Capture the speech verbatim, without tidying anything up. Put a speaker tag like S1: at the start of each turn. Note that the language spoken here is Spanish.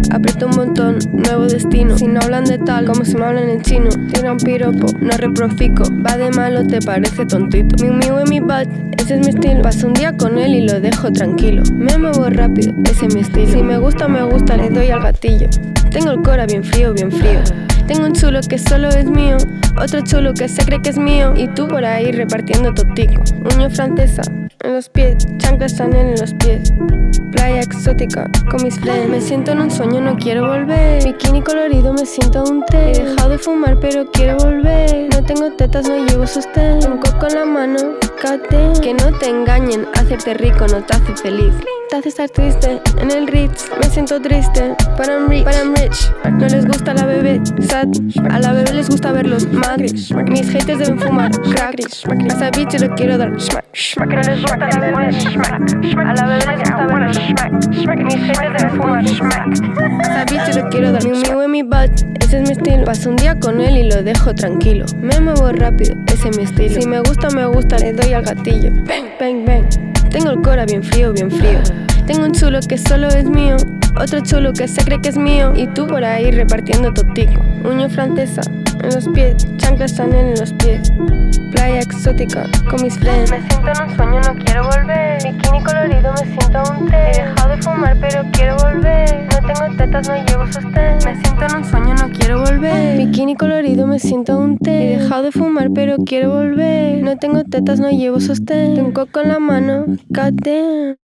S1: aprieto un montón, nuevo destino. Si no hablan de tal, como si me hablan en chino. Tira un piropo, no reprofico. Va de malo, te parece tontito. Miu miu en mi butt, ese es mi estilo. Paso un día con él y lo dejo tranquilo. Me muevo rápido, ese es mi estilo. Si me gusta, me gusta, le doy al gatillo. Tengo el cora bien frío, bien frío. Tengo un chulo que solo es mío, otro chulo que se cree que es mío, y tú por ahí repartiendo totico. Uña francesa en los pies, chanclas Chanel en los pies. Playa exótica con mis friends. Me siento en un sueño, no quiero volver. Bikini colorido, me siento un té. He dejado de fumar, pero quiero volver. No tengo tetas, no llevo sostén. Un coco en la mano, cate. Que no te engañen, hacerte rico no te hace feliz. Te hace estar triste en el Ritz. Me siento triste, but I'm rich, but I'm rich. No les gusta la bebé, sad. A la bebé les gusta verlos mad. Mis haters deben fumar crack. A esa bitch lo quiero dar smack. No les gusta la bebé, a la bebé les gusta verlos smack. Mis haters deben fumar smack. A esa bitch lo quiero dar miu miu en mi butt, ese es mi estilo. Paso un día con él y lo dejo tranquilo. Me muevo rápido, ese es mi estilo. Si me gusta, me gusta, le doy al gatillo. Bang, bang, bang. Tengo el cora bien frío, bien frío. Tengo un chulo que solo es mío, otro chulo que se cree que es mío, y tú por ahí repartiendo totico. Uña francesa en los pies, chanclas Chanel en los pies. Playa exótica con mis friends. Me siento en un sueño, no quiero volver. Bikini colorido, me siento un té. He dejado de fumar, pero quiero volver. No tengo tetas, no llevo sostén. Me siento en un sueño, no quiero volver. Bikini colorido, me siento un té. He dejado de fumar, pero quiero volver. No tengo tetas, no llevo sostén. Tengo un coco en la mano, cate.